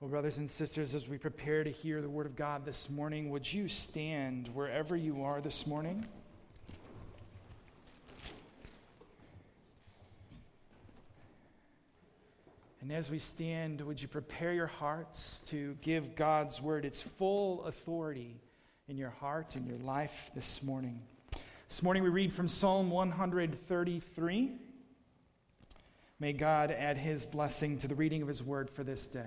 Well, brothers and sisters, as we prepare to hear the Word of God this morning, would you stand wherever you are this morning? And as we stand, would you prepare your hearts to give God's Word its full authority in your heart and your life this morning? This morning we read from Psalm 133. May God add His blessing to the reading of His Word for this day.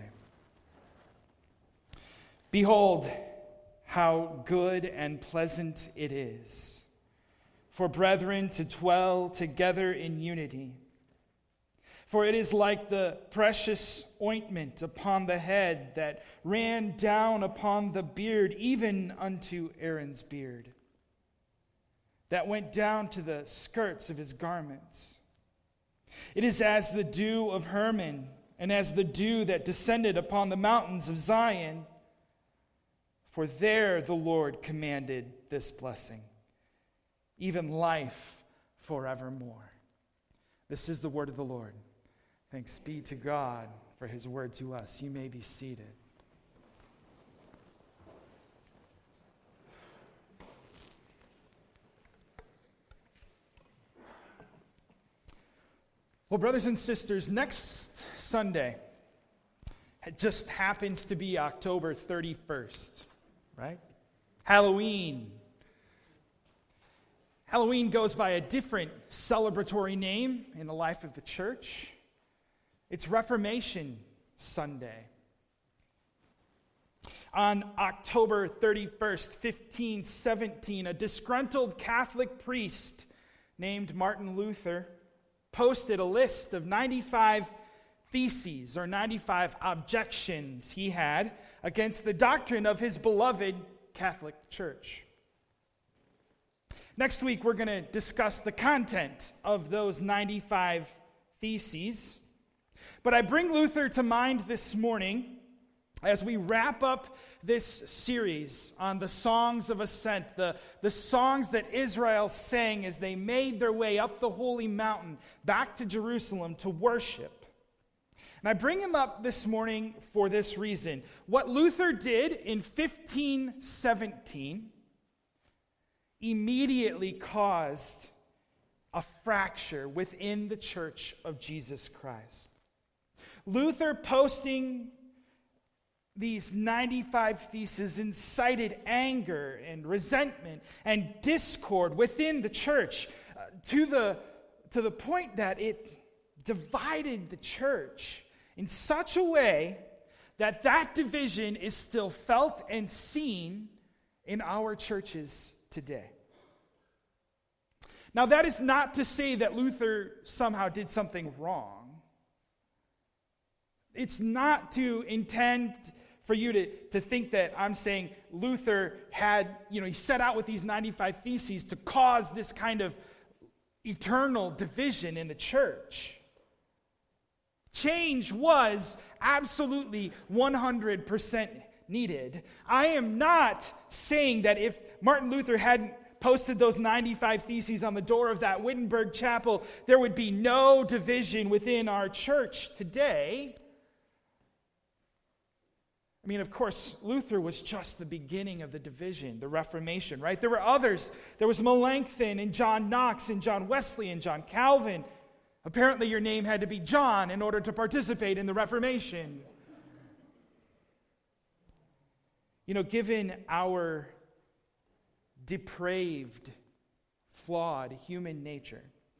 Behold, how good and pleasant it is for brethren to dwell together in unity. For it is like the precious ointment upon the head that ran down upon the beard, even unto Aaron's beard, that went down to the skirts of his garments. It is as the dew of Hermon, and as the dew that descended upon the mountains of Zion. For there the Lord commanded this blessing, even life forevermore. This is the word of the Lord. Thanks be to God for His word to us. You may be seated. Well, brothers and sisters, next Sunday, it just happens to be October 31st. Right? Halloween. Halloween goes by a different celebratory name in the life of the church. It's Reformation Sunday. On October 31st, 1517, a disgruntled Catholic priest named Martin Luther posted a list of 95 theses or 95 objections he had against the doctrine of his beloved Catholic Church. Next week, we're going to discuss the content of those 95 theses. But I bring Luther to mind this morning as we wrap up this series on the songs of ascent, the songs that Israel sang as they made their way up the holy mountain back to Jerusalem to worship. And I bring him up this morning for this reason. What Luther did in 1517 immediately caused a fracture within the Church of Jesus Christ. Luther posting these 95 theses incited anger and resentment and discord within the church to the point that it divided the church in such a way that that division is still felt and seen in our churches today. Now, that is not to say that Luther somehow did something wrong. It's not to intend for you to think that I'm saying Luther had, he set out with these 95 theses to cause this kind of eternal division in the church. Change was absolutely 100% needed. I am not saying that if Martin Luther hadn't posted those 95 theses on the door of that Wittenberg chapel, there would be no division within our church today. I mean, of course, Luther was just the beginning of the division, the Reformation, right? There were others. There was Melanchthon and John Knox and John Wesley and John Calvin. Apparently your name had to be John in order to participate in the Reformation. Given our depraved, flawed human nature,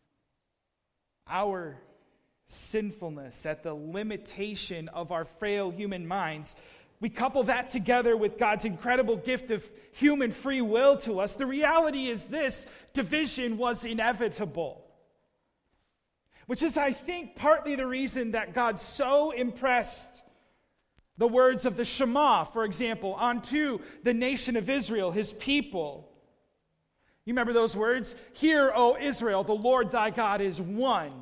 our sinfulness at the limitation of our frail human minds, we couple that together with God's incredible gift of human free will to us. The reality is this: division was inevitable. Which is, I think, partly the reason that God so impressed the words of the Shema, for example, onto the nation of Israel, His people. You remember those words? Hear, O Israel, the Lord thy God is one.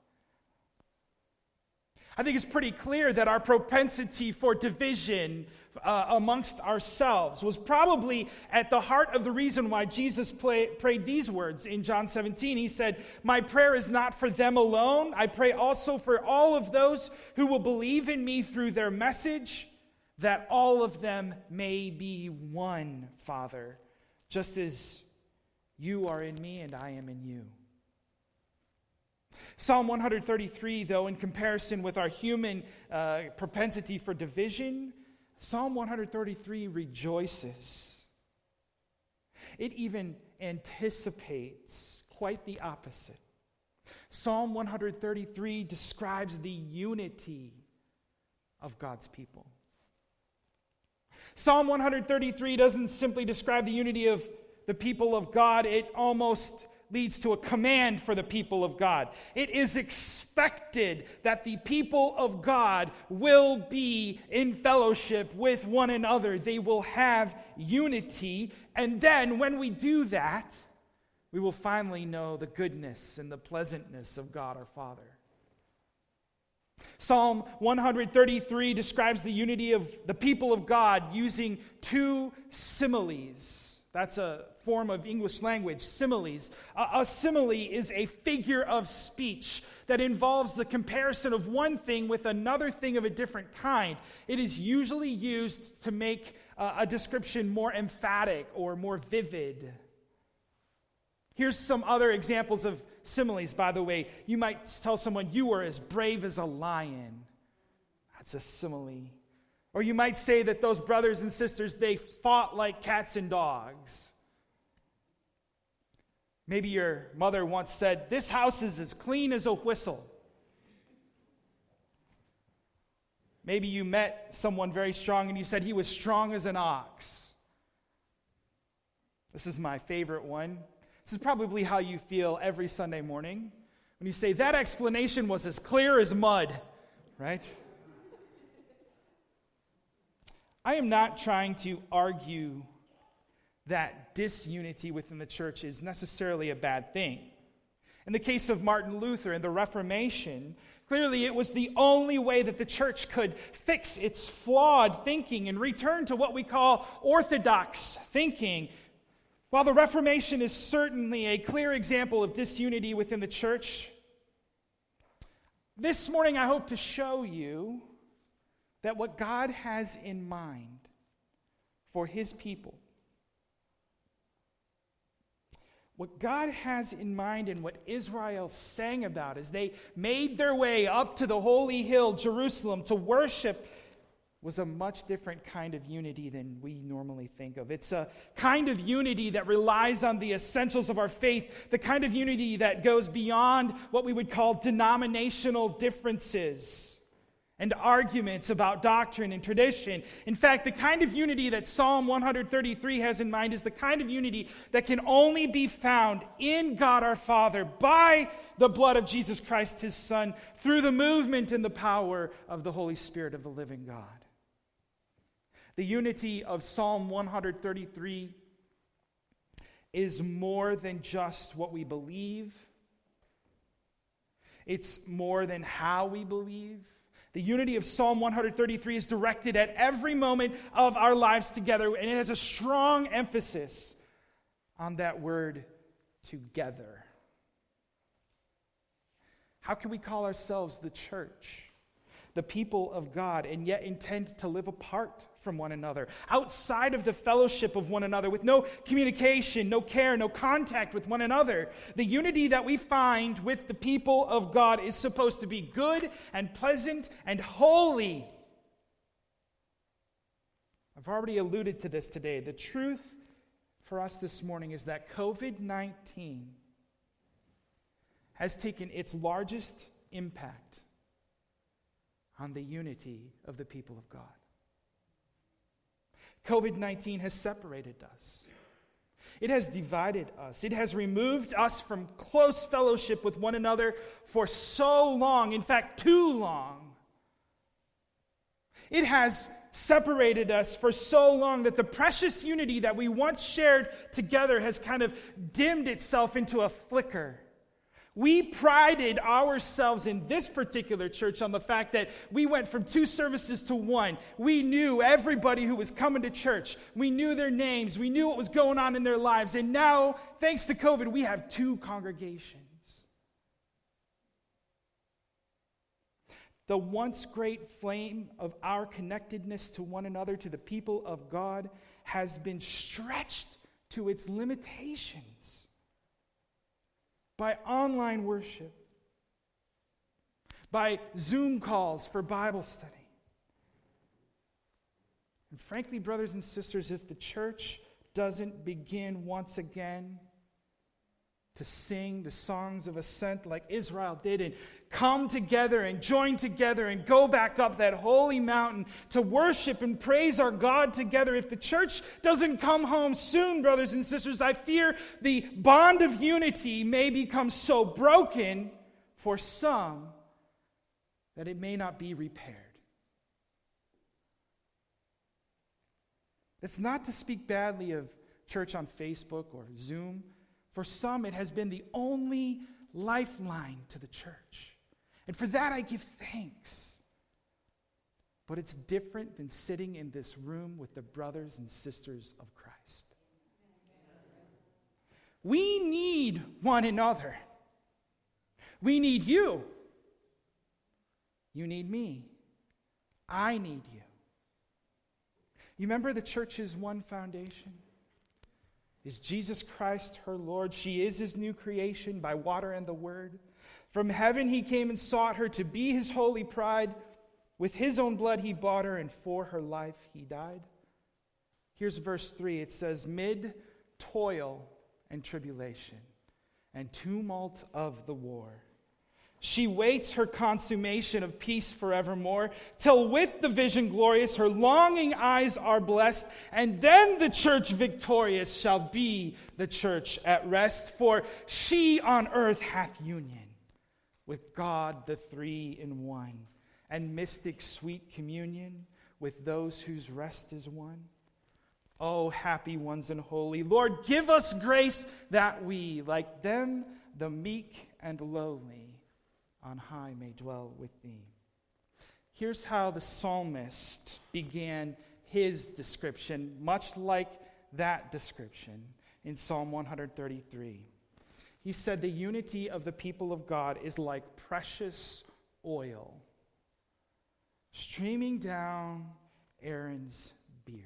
I think it's pretty clear that our propensity for division amongst ourselves was probably at the heart of the reason why Jesus prayed these words in John 17. He said, "My prayer is not for them alone. I pray also for all of those who will believe in me through their message, that all of them may be one, Father, just as you are in me and I am in you. Psalm 133, though, in comparison with our human propensity for division, Psalm 133 rejoices. It even anticipates quite the opposite. Psalm 133 describes the unity of God's people. Psalm 133 doesn't simply describe the unity of the people of God, it almost leads to a command for the people of God. It is expected that the people of God will be in fellowship with one another. They will have unity. And then when we do that, we will finally know the goodness and the pleasantness of God our Father. Psalm 133 describes the unity of the people of God using two similes. That's a form of English language, similes. A simile is a figure of speech that involves the comparison of one thing with another thing of a different kind. It is usually used to make a description more emphatic or more vivid. Here's some other examples of similes, by the way. You might tell someone, you are as brave as a lion. That's a simile. Or you might say that those brothers and sisters, they fought like cats and dogs. Maybe your mother once said, this house is as clean as a whistle. Maybe you met someone very strong and you said he was strong as an ox. This is my favorite one. This is probably how you feel every Sunday morning when you say, that explanation was as clear as mud, right? I am not trying to argue that disunity within the church is necessarily a bad thing. In the case of Martin Luther and the Reformation, clearly it was the only way that the church could fix its flawed thinking and return to what we call orthodox thinking. While the Reformation is certainly a clear example of disunity within the church, this morning I hope to show you that what God has in mind for His people, what God has in mind and what Israel sang about as they made their way up to the holy hill, Jerusalem, to worship, was a much different kind of unity than we normally think of. It's a kind of unity that relies on the essentials of our faith, the kind of unity that goes beyond what we would call denominational differences and arguments about doctrine and tradition. In fact, the kind of unity that Psalm 133 has in mind is the kind of unity that can only be found in God our Father by the blood of Jesus Christ, His Son, through the movement and the power of the Holy Spirit of the living God. The unity of Psalm 133 is more than just what we believe. It's more than how we believe. The unity of Psalm 133 is directed at every moment of our lives together, and it has a strong emphasis on that word, together. How can we call ourselves the church, the people of God, and yet intend to live apart from one another, outside of the fellowship of one another, with no communication, no care, no contact with one another? The unity that we find with the people of God is supposed to be good and pleasant and holy. I've already alluded to this today. The truth for us this morning is that COVID-19 has taken its largest impact on the unity of the people of God. COVID-19 has separated us. It has divided us. It has removed us from close fellowship with one another for so long, in fact, too long. It has separated us for so long that the precious unity that we once shared together has kind of dimmed itself into a flicker. We prided ourselves in this particular church on the fact that we went from 2 services to 1. We knew everybody who was coming to church. We knew their names. We knew what was going on in their lives. And now, thanks to COVID, we have 2 congregations. The once great flame of our connectedness to one another, to the people of God, has been stretched to its limitations by online worship, by Zoom calls for Bible study. And frankly, brothers and sisters, if the church doesn't begin once again to sing the songs of ascent like Israel did and come together and join together and go back up that holy mountain to worship and praise our God together, if the church doesn't come home soon, brothers and sisters, I fear the bond of unity may become so broken for some that it may not be repaired. It's not to speak badly of church on Facebook or Zoom. For some, it has been the only lifeline to the church. And for that, I give thanks. But it's different than sitting in this room with the brothers and sisters of Christ. We need one another. We need you. You need me. I need you. You remember the church's one foundation? Is Jesus Christ her Lord? She is his new creation by water and the word. From heaven he came and sought her to be his holy pride. With his own blood he bought her, and for her life he died. Here's verse 3. It says, mid toil and tribulation and tumult of the war, she waits her consummation of peace forevermore, till with the vision glorious her longing eyes are blessed, and then the church victorious shall be the church at rest. For she on earth hath union with God the three in one, and mystic sweet communion with those whose rest is won. O happy ones and holy, Lord, give us grace that we, like them, the meek and lowly, on high may dwell with thee. Here's how the psalmist began his description, much like that description in Psalm 133. He said, the unity of the people of God is like precious oil streaming down Aaron's beard.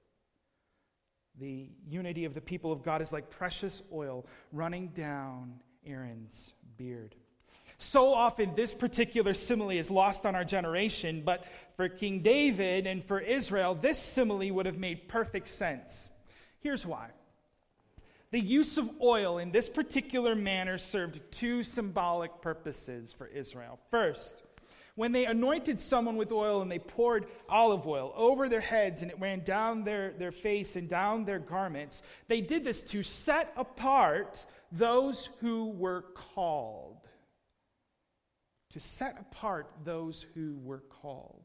The unity of the people of God is like precious oil running down Aaron's beard. So often this particular simile is lost on our generation, but for King David and for Israel, this simile would have made perfect sense. Here's why. The use of oil in this particular manner served two symbolic purposes for Israel. First, when they anointed someone with oil and they poured olive oil over their heads and it ran down their face and down their garments, they did this to set apart those who were called. To set apart those who were called.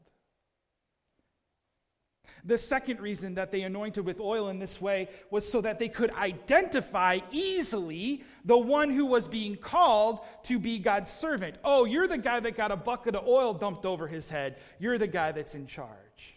The second reason that they anointed with oil in this way was so that they could identify easily the one who was being called to be God's servant. Oh, you're the guy that got a bucket of oil dumped over his head. You're the guy that's in charge.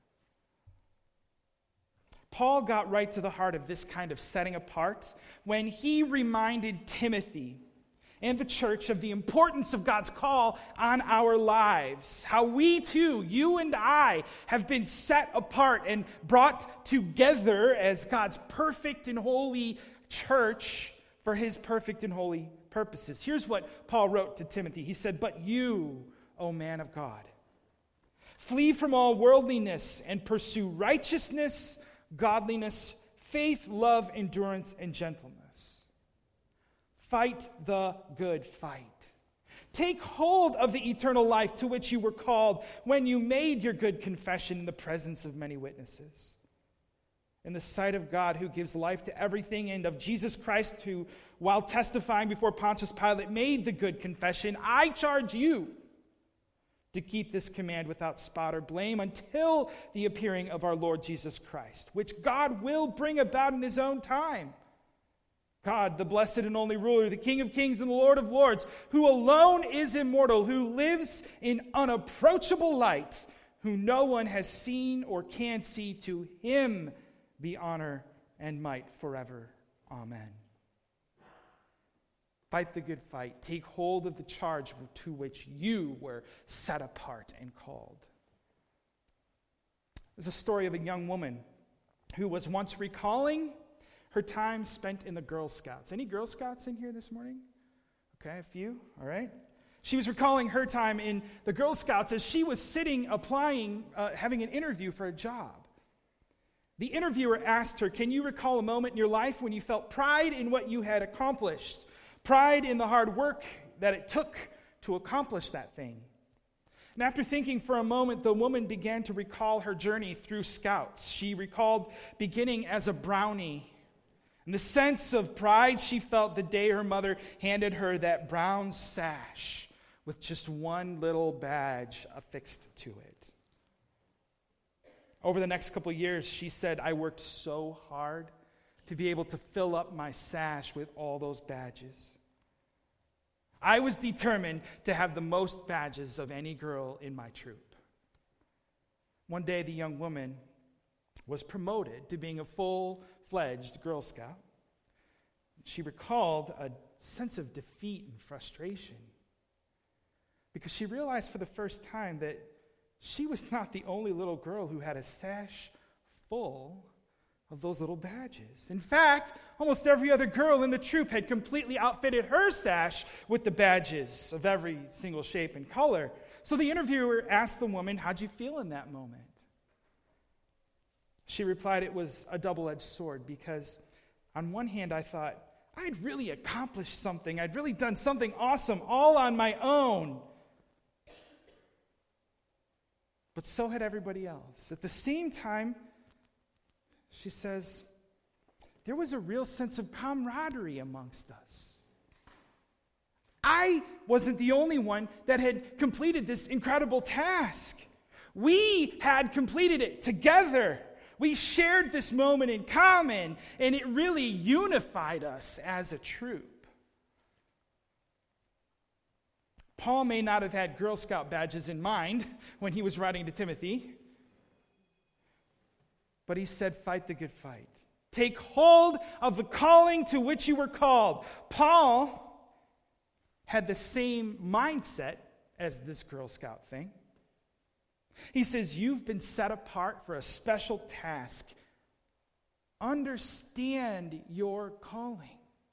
Paul got right to the heart of this kind of setting apart when he reminded Timothy and the church of the importance of God's call on our lives. How we too, you and I, have been set apart and brought together as God's perfect and holy church for his perfect and holy purposes. Here's what Paul wrote to Timothy. He said, but you, O man of God, flee from all worldliness and pursue righteousness, godliness, faith, love, endurance, and gentleness. Fight the good fight. Take hold of the eternal life to which you were called when you made your good confession in the presence of many witnesses. In the sight of God who gives life to everything, and of Jesus Christ who, while testifying before Pontius Pilate, made the good confession, I charge you to keep this command without spot or blame until the appearing of our Lord Jesus Christ, which God will bring about in his own time. God, the blessed and only ruler, the King of kings and the Lord of lords, who alone is immortal, who lives in unapproachable light, who no one has seen or can see, to him be honor and might forever. Amen. Fight the good fight. Take hold of the charge to which you were set apart and called. There's a story of a young woman who was once recalling her time spent in the Girl Scouts. Any Girl Scouts in here this morning? Okay, a few, all right. She was recalling her time in the Girl Scouts as she was sitting, applying, having an interview for a job. The interviewer asked her, can you recall a moment in your life when you felt pride in what you had accomplished? Pride in the hard work that it took to accomplish that thing. And after thinking for a moment, the woman began to recall her journey through Scouts. She recalled beginning as a brownie and the sense of pride she felt the day her mother handed her that brown sash with just one little badge affixed to it. Over the next couple of years, she said, I worked so hard to be able to fill up my sash with all those badges. I was determined to have the most badges of any girl in my troop. One day, the young woman was promoted to being a full-fledged Girl Scout. She recalled a sense of defeat and frustration because she realized for the first time that she was not the only little girl who had a sash full of those little badges. In fact, almost every other girl in the troop had completely outfitted her sash with the badges of every single shape and color. So the interviewer asked the woman, how'd you feel in that moment? She replied, it was a double-edged sword because on one hand I thought, I'd really accomplished something. I'd really done something awesome all on my own. But so had everybody else. At the same time, she says, there was a real sense of camaraderie amongst us. I wasn't the only one that had completed this incredible task. We had completed it together. We shared this moment in common, and it really unified us as a troop. Paul may not have had Girl Scout badges in mind when he was writing to Timothy, but he said, fight the good fight. Take hold of the calling to which you were called. Paul had the same mindset as this Girl Scout thing. He says, you've been set apart for a special task. Understand your calling.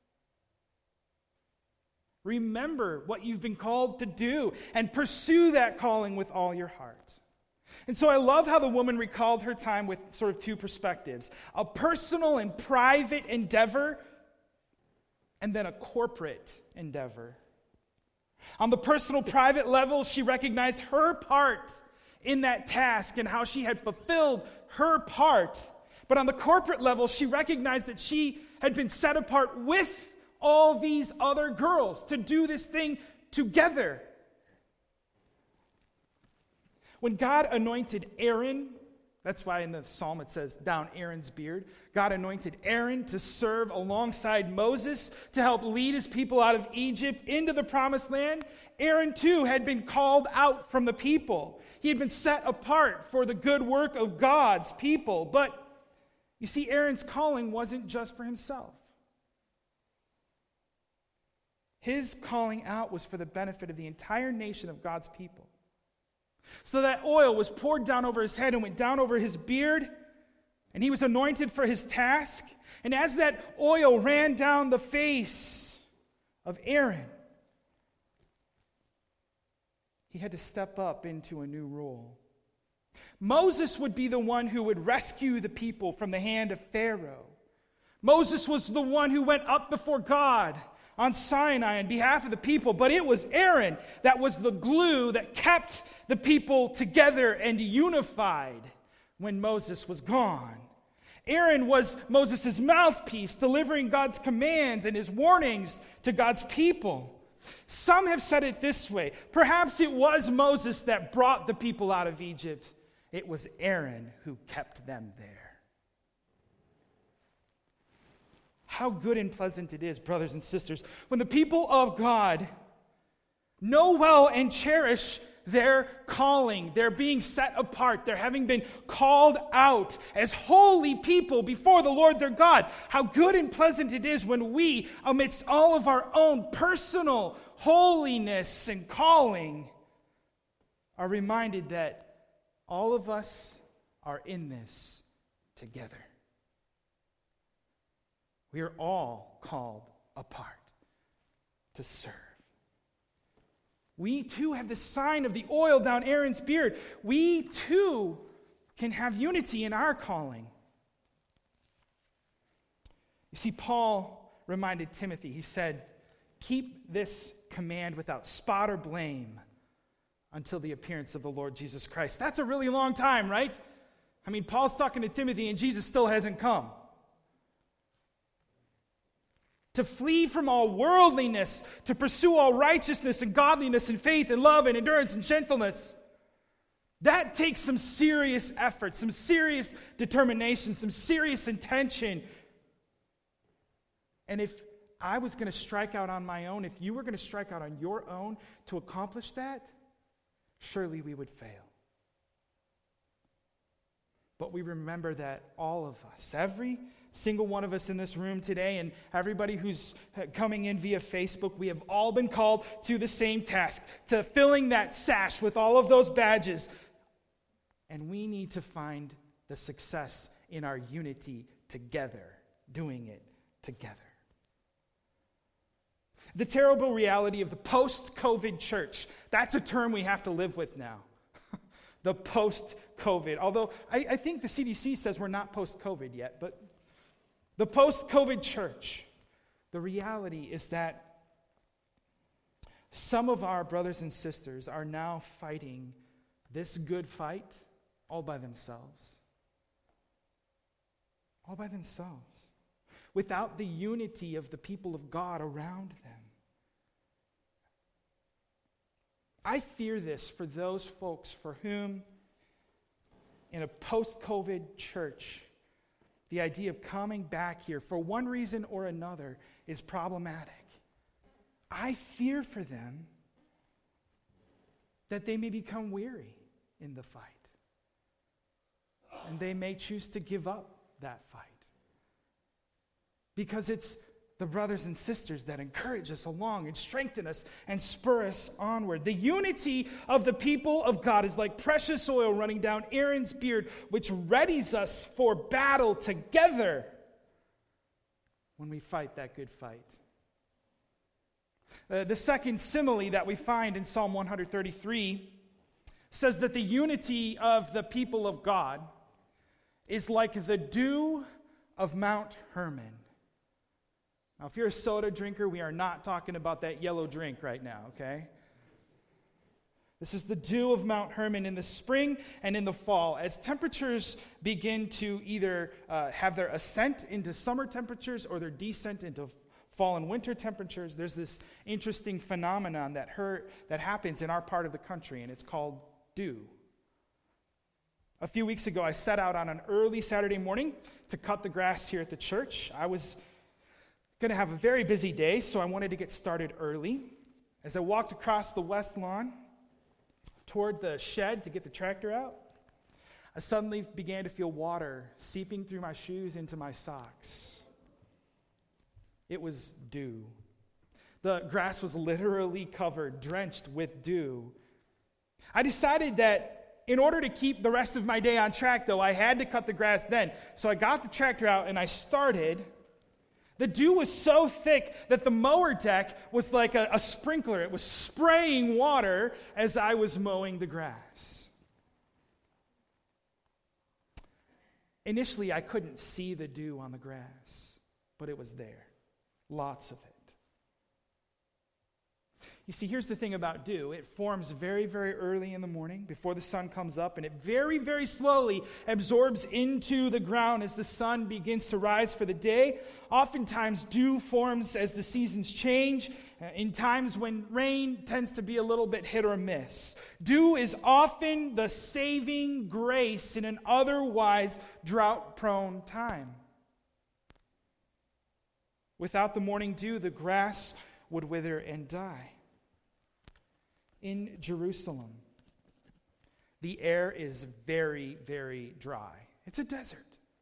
Remember what you've been called to do and pursue that calling with all your heart. And so I love how the woman recalled her time with sort of two perspectives. A personal and private endeavor, and then a corporate endeavor. On the personal, private level, she recognized her part in that task and how she had fulfilled her part. But on the corporate level, she recognized that she had been set apart with all these other girls to do this thing together. When God anointed Aaron, that's why in the psalm it says, down Aaron's beard. God anointed Aaron to serve alongside Moses to help lead his people out of Egypt into the promised land. Aaron too had been called out from the people. He had been set apart for the good work of God's people. But you see, Aaron's calling wasn't just for himself. His calling out was for the benefit of the entire nation of God's people. So that oil was poured down over his head and went down over his beard, and he was anointed for his task. And as that oil ran down the face of Aaron, he had to step up into a new role. Moses would be the one who would rescue the people from the hand of Pharaoh. Moses was the one who went up before God on Sinai on behalf of the people, but it was Aaron that was the glue that kept the people together and unified when Moses was gone. Aaron was Moses' mouthpiece, delivering God's commands and his warnings to God's people. Some have said it this way: perhaps it was Moses that brought the people out of Egypt. It was Aaron who kept them there. How good and pleasant it is, brothers and sisters, when the people of God know well and cherish their calling. They're being set apart. They're having been called out as holy people before the Lord their God. How good and pleasant it is when we, amidst all of our own personal holiness and calling, are reminded that all of us are in this together. We are all called apart to serve. We too have the sign of the oil down Aaron's beard. We too can have unity in our calling. You see, Paul reminded Timothy, he said, keep this command without spot or blame until the appearance of the Lord Jesus Christ. That's a really long time, right? I mean, Paul's talking to Timothy and Jesus still hasn't come. To flee from all worldliness, to pursue all righteousness and godliness and faith and love and endurance and gentleness. That takes some serious effort, some serious determination, some serious intention. And if I was going to strike out on my own, if you were going to strike out on your own to accomplish that, surely we would fail. But we remember that all of us, every single one of us in this room today, and everybody who's coming in via Facebook, we have all been called to the same task, to filling that sash with all of those badges. And we need to find the success in our unity together, doing it together. The terrible reality of the post-COVID church, that's a term we have to live with now. The post-COVID. Although I think the CDC says we're not post-COVID yet, but the post-COVID church, the reality is that some of our brothers and sisters are now fighting this good fight all by themselves. All by themselves. Without the unity of the people of God around them. I fear this for those folks for whom, in a post-COVID church, the idea of coming back here for one reason or another is problematic. I fear for them that they may become weary in the fight. And they may choose to give up that fight. Because it's the brothers and sisters that encourage us along and strengthen us and spur us onward. The unity of the people of God is like precious oil running down Aaron's beard, which readies us for battle together when we fight that good fight. The second simile that we find in Psalm 133 says that the unity of the people of God is like the dew of Mount Hermon. Now, if you're a soda drinker, we are not talking about that yellow drink right now, okay? This is the dew of Mount Hermon in the spring and in the fall. As temperatures begin to either have their ascent into summer temperatures or their descent into fall and winter temperatures, there's this interesting phenomenon that happens in our part of the country, and it's called dew. A few weeks ago, I set out on an early Saturday morning to cut the grass here at the church. I was going to have a very busy day, so I wanted to get started early. As I walked across the west lawn toward the shed to get the tractor out, I suddenly began to feel water seeping through my shoes into my socks. It was dew. The grass was literally covered, drenched with dew. I decided that in order to keep the rest of my day on track, though, I had to cut the grass then. So I got the tractor out and I started. The dew was so thick that the mower deck was like a sprinkler. It was spraying water as I was mowing the grass. Initially, I couldn't see the dew on the grass, but it was there. Lots of it. You see, here's the thing about dew. It forms very, very early in the morning before the sun comes up, and it very, very slowly absorbs into the ground as the sun begins to rise for the day. Oftentimes, dew forms as the seasons change, in times when rain tends to be a little bit hit or miss. Dew is often the saving grace in an otherwise drought-prone time. Without the morning dew, the grass would wither and die. In Jerusalem, the air is very, very dry. It's a desert.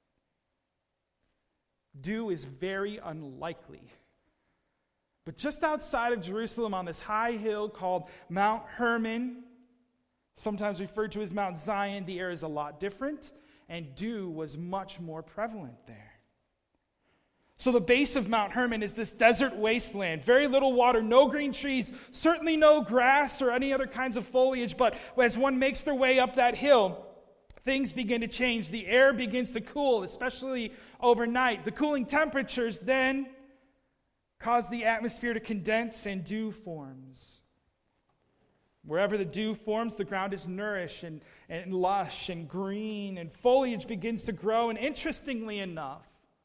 Dew is very unlikely. But just outside of Jerusalem on this high hill called Mount Hermon, sometimes referred to as Mount Zion, the air is a lot different, and dew was much more prevalent there. So the base of Mount Hermon is this desert wasteland, very little water, no green trees, certainly no grass or any other kinds of foliage, but as one makes their way up that hill, things begin to change. The air begins to cool, especially overnight. The cooling temperatures then cause the atmosphere to condense and dew forms. Wherever the dew forms, the ground is nourished and lush and green, and foliage begins to grow. And interestingly enough,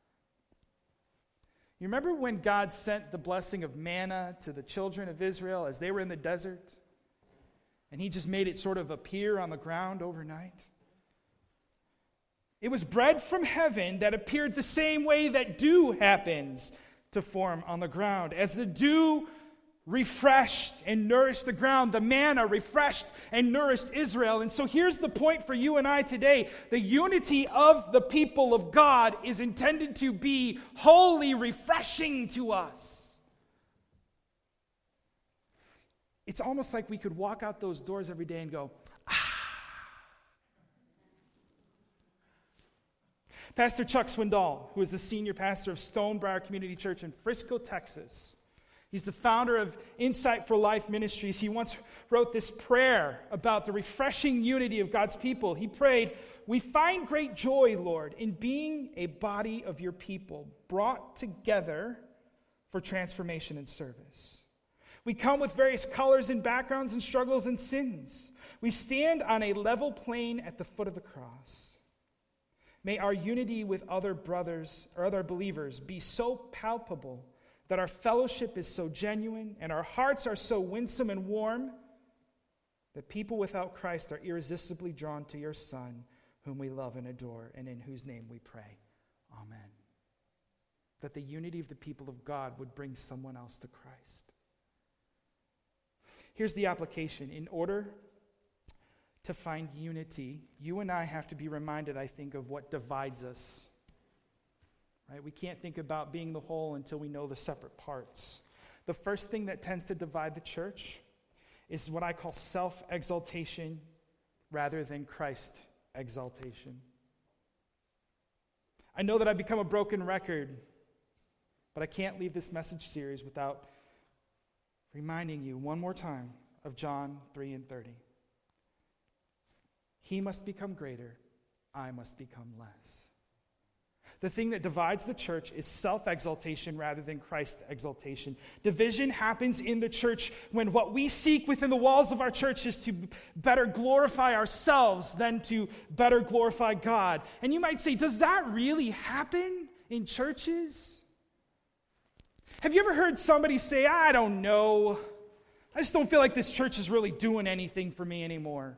you remember when God sent the blessing of manna to the children of Israel as they were in the desert? And he just made it sort of appear on the ground overnight? It was bread from heaven that appeared the same way that dew happens to form on the ground. As the dew refreshed and nourished the ground, the manna refreshed and nourished Israel. And so here's the point for you and I today. The unity of the people of God is intended to be wholly refreshing to us. It's almost like we could walk out those doors every day and go, Pastor Chuck Swindoll, who is the senior pastor of Stonebriar Community Church in Frisco, Texas. He's the founder of Insight for Life Ministries. He once wrote this prayer about the refreshing unity of God's people. He prayed, "We find great joy, Lord, in being a body of your people, brought together for transformation and service. We come with various colors and backgrounds and struggles and sins. We stand on a level plane at the foot of the cross. May our unity with other brothers or other believers be so palpable that our fellowship is so genuine and our hearts are so winsome and warm that people without Christ are irresistibly drawn to your Son, whom we love and adore, and in whose name we pray. Amen." That the unity of the people of God would bring someone else to Christ. Here's the application. In order to find unity, you and I have to be reminded, I think, of what divides us. Right? We can't think about being the whole until we know the separate parts. The first thing that tends to divide the church is what I call self-exaltation rather than Christ-exaltation. I know that I've become a broken record, but I can't leave this message series without reminding you one more time of John 3:30. He must become greater, I must become less. The thing that divides the church is self-exaltation rather than Christ-exaltation. Division happens in the church when what we seek within the walls of our church is to better glorify ourselves than to better glorify God. And you might say, does that really happen in churches? Have you ever heard somebody say, I don't know, I just don't feel like this church is really doing anything for me anymore?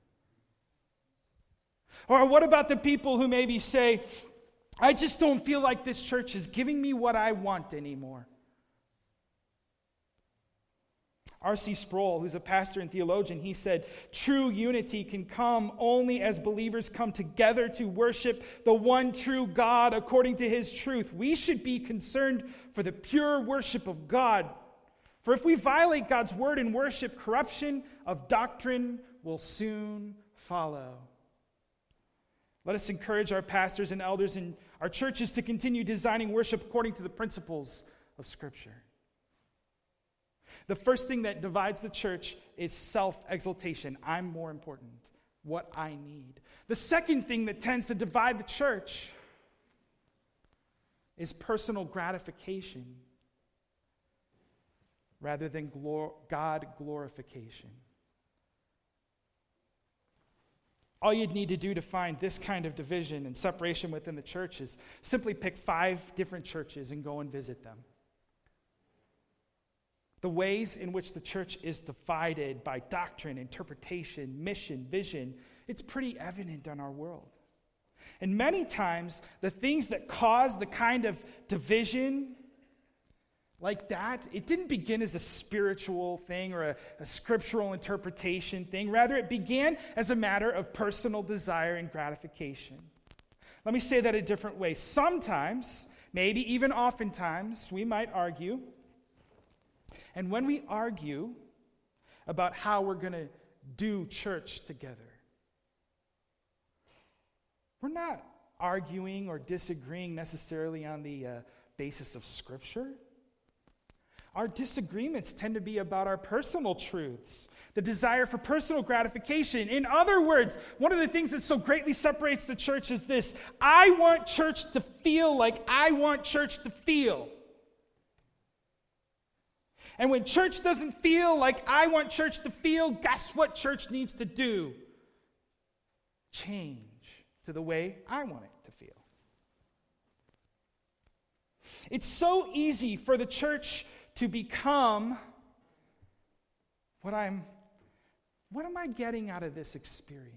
Or what about the people who maybe say, I just don't feel like this church is giving me what I want anymore? R.C. Sproul, who's a pastor and theologian, he said, true unity can come only as believers come together to worship the one true God according to his truth. We should be concerned for the pure worship of God. For if we violate God's word in worship, corruption of doctrine will soon follow. Let us encourage our pastors and elders in our churches to continue designing worship according to the principles of Scripture. The first thing that divides the church is self-exaltation. I'm more important. What I need. The second thing that tends to divide the church is personal gratification rather than God glorification. All you'd need to do to find this kind of division and separation within the church is simply pick 5 different churches and go and visit them. The ways in which the church is divided by doctrine, interpretation, mission, vision, it's pretty evident in our world. And many times, the things that cause the kind of division like that, it didn't begin as a spiritual thing or a scriptural interpretation thing. Rather, it began as a matter of personal desire and gratification. Let me say that a different way. Sometimes, maybe even oftentimes, we might argue. And when we argue about how we're going to do church together, we're not arguing or disagreeing necessarily on the basis of Scripture. Our disagreements tend to be about our personal truths, the desire for personal gratification. In other words, one of the things that so greatly separates the church is this: I want church to feel like I want church to feel. And when church doesn't feel like I want church to feel, guess what church needs to do? Change to the way I want it to feel. It's so easy for the church to become what am I getting out of this experience?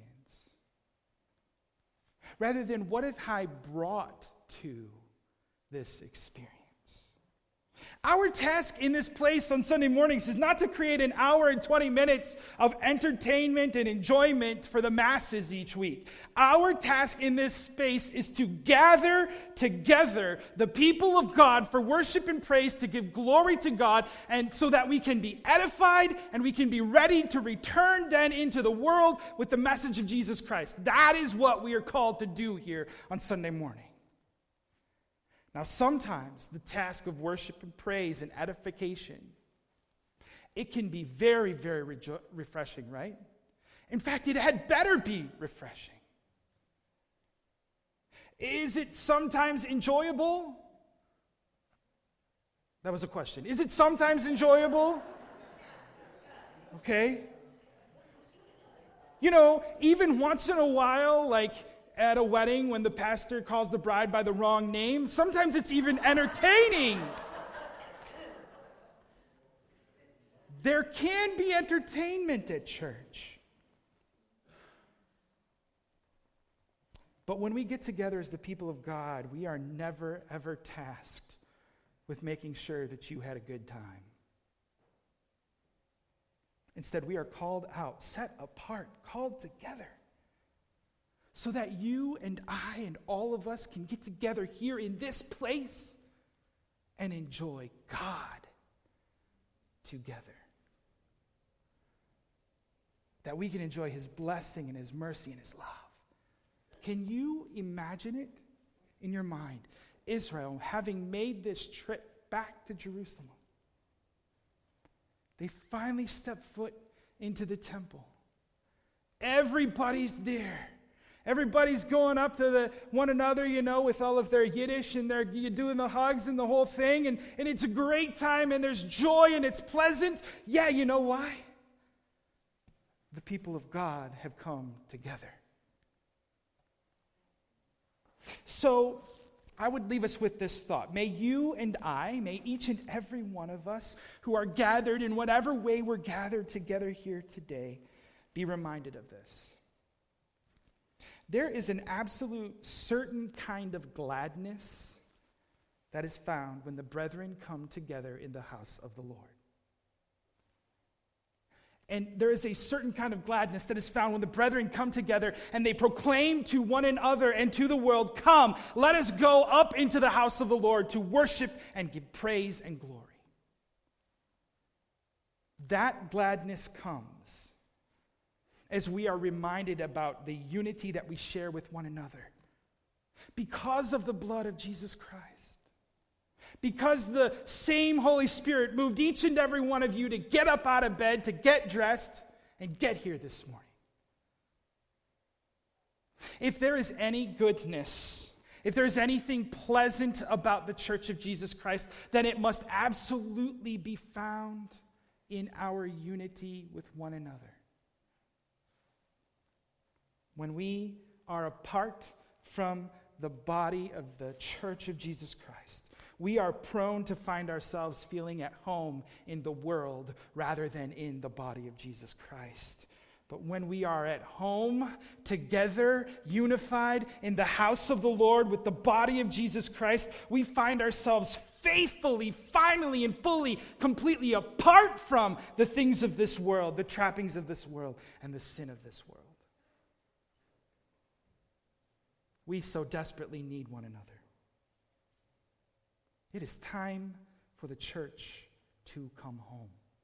Rather than what have I brought to this experience? Our task in this place on Sunday mornings is not to create an hour and 20 minutes of entertainment and enjoyment for the masses each week. Our task in this space is to gather together the people of God for worship and praise, to give glory to God, and so that we can be edified and we can be ready to return then into the world with the message of Jesus Christ. That is what we are called to do here on Sunday morning. Now, sometimes the task of worship and praise and edification, it can be very, very refreshing, right? In fact, it had better be refreshing. Is it sometimes enjoyable? That was a question. Is it sometimes enjoyable? Okay. You know, even once in a while, like at a wedding when the pastor calls the bride by the wrong name, sometimes it's even entertaining. There can be entertainment at church. But when we get together as the people of God, we are never, ever tasked with making sure that you had a good time. Instead, we are called out, set apart, called together, so that you and I and all of us can get together here in this place and enjoy God together. That we can enjoy His blessing and His mercy and His love. Can you imagine it in your mind? Israel, having made this trip back to Jerusalem, they finally step foot into the temple. Everybody's there. Everybody's going up to one another, you know, with all of their Yiddish, and they're doing the hugs and the whole thing, and it's a great time, and there's joy, and it's pleasant. Yeah, you know why? The people of God have come together. So, I would leave us with this thought. May you and I, may each and every one of us who are gathered in whatever way we're gathered together here today, be reminded of this. There is an absolute certain kind of gladness that is found when the brethren come together in the house of the Lord. And there is a certain kind of gladness that is found when the brethren come together and they proclaim to one another and to the world, "Come, let us go up into the house of the Lord to worship and give praise and glory." That gladness comes as we are reminded about the unity that we share with one another because of the blood of Jesus Christ. Because the same Holy Spirit moved each and every one of you to get up out of bed, to get dressed, and get here this morning. If there is any goodness, if there is anything pleasant about the Church of Jesus Christ, then it must absolutely be found in our unity with one another. When we are apart from the body of the Church of Jesus Christ, we are prone to find ourselves feeling at home in the world rather than in the body of Jesus Christ. But when we are at home, together, unified in the house of the Lord with the body of Jesus Christ, we find ourselves faithfully, finally, and fully, completely apart from the things of this world, the trappings of this world, and the sin of this world. We so desperately need one another. It is time for the church to come home.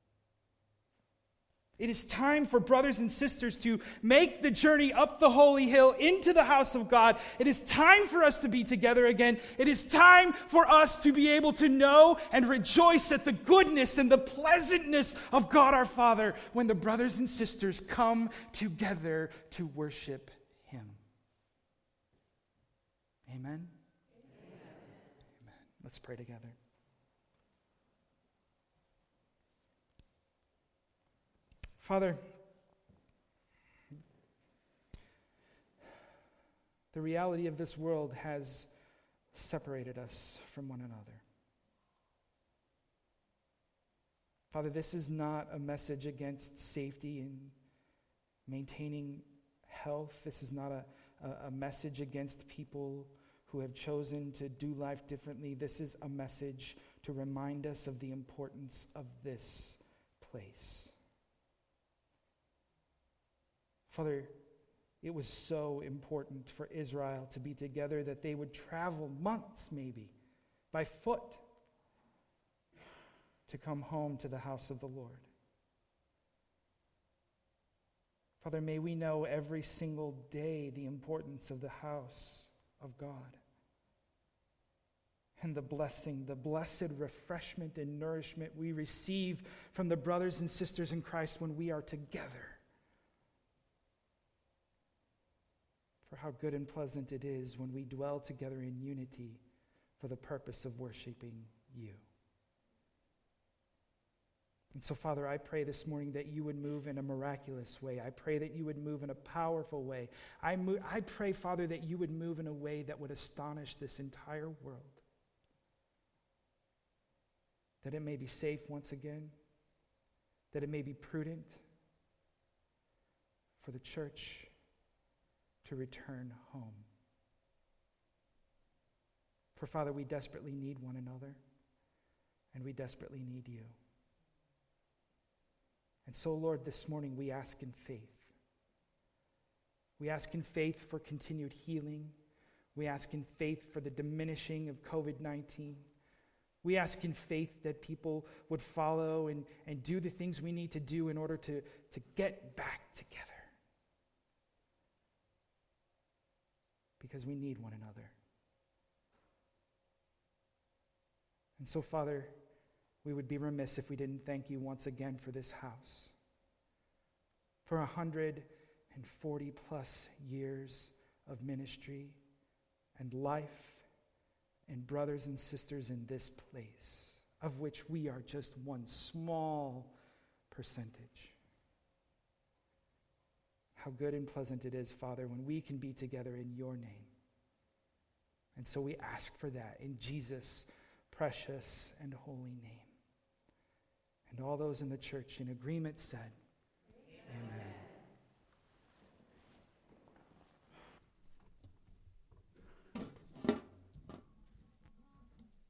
It is time for brothers and sisters to make the journey up the holy hill into the house of God. It is time for us to be together again. It is time for us to be able to know and rejoice at the goodness and the pleasantness of God our Father when the brothers and sisters come together to worship Him. Amen? Amen. Let's pray together. Father, the reality of this world has separated us from one another. Father, this is not a message against safety and maintaining health. This is not a message against people who have chosen to do life differently. This is a message to remind us of the importance of this place. Father, it was so important for Israel to be together that they would travel months, maybe, by foot to come home to the house of the Lord. Father, may we know every single day the importance of the house of God and the blessing, the blessed refreshment and nourishment we receive from the brothers and sisters in Christ when we are together. For how good and pleasant it is when we dwell together in unity for the purpose of worshiping you. And so, Father, I pray this morning that you would move in a miraculous way. I pray that you would move in a powerful way. I pray, Father, that you would move in a way that would astonish this entire world. That it may be safe once again. That it may be prudent for the church to return home. For, Father, we desperately need one another, and we desperately need you. And so, Lord, this morning we ask in faith. We ask in faith for continued healing. We ask in faith for the diminishing of COVID-19. We ask in faith that people would follow and do the things we need to do in order to get back together. Because we need one another. And so, Father, we would be remiss if we didn't thank you once again for this house. For 140 plus years of ministry and life and brothers and sisters in this place, of which we are just one small percentage. How good and pleasant it is, Father, when we can be together in your name. And so we ask for that in Jesus' precious and holy name. And all those in the church in agreement said, Amen. Amen.